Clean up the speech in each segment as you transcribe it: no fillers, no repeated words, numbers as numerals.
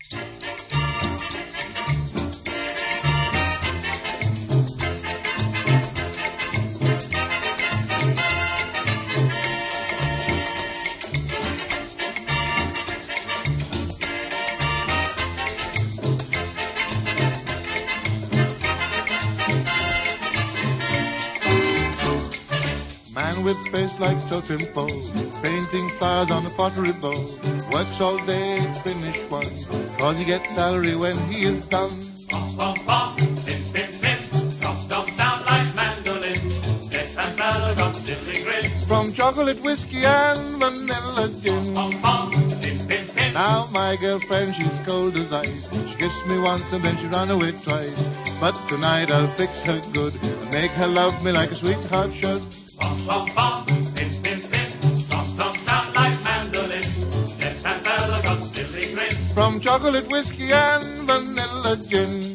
Man with face like totem pole, painting flowers on a pottery bowl, works all day to finish one, cause he gets salary when he is done. Bum, bum, bum, pim, pim, pim, don't sound like mandolin, yes, and fella got silly grin. From chocolate, whiskey and vanilla gin. Bum, bum, pim, pim, pim. Now my girlfriend, she's cold as ice. She kissed me once and then she ran away twice. But tonight I'll fix her good and make her love me like a sweetheart should. Bum, bum, bum, pim, pim, pim, don't sound like mandolin, yes, and fella got silly grin. From chocolate, whiskey and vanilla gin.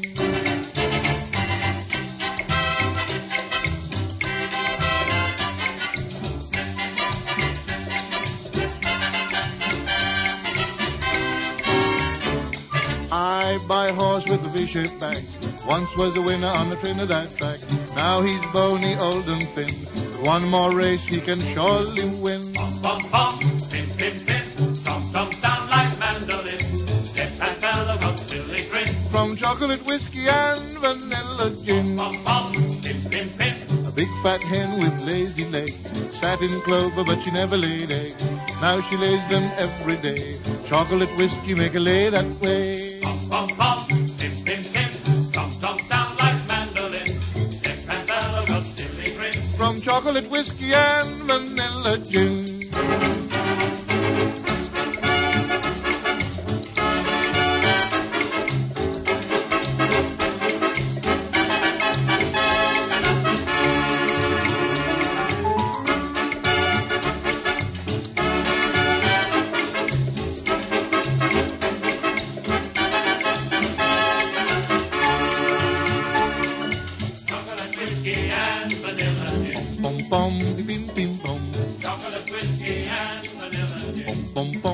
I buy a horse with a V-shaped back. Once was a winner on the Trinidad track. Now he's bony, old and thin. With one more race he can surely win. Bum, bum, bum, pim, pim, pim, don't sound like mandolin, yes, and fella got silly grin. From chocolate, whiskey and vanilla gin. Bum, bum, pim, pim, pim. A big fat hen with lazy legs sat in clover but she never laid eggs. Now she lays them every day. Chocolate whiskey make her lay that way. Bum, bum, bum, pim, pim, pim, don't sound like mandolin, yes, and fella got silly grin. From chocolate, whiskey and vanilla gin. Chocolate whiskey and vanilla gin. Bum bum bim bim bum. Chocolate whiskey and vanilla gin. Bum bum.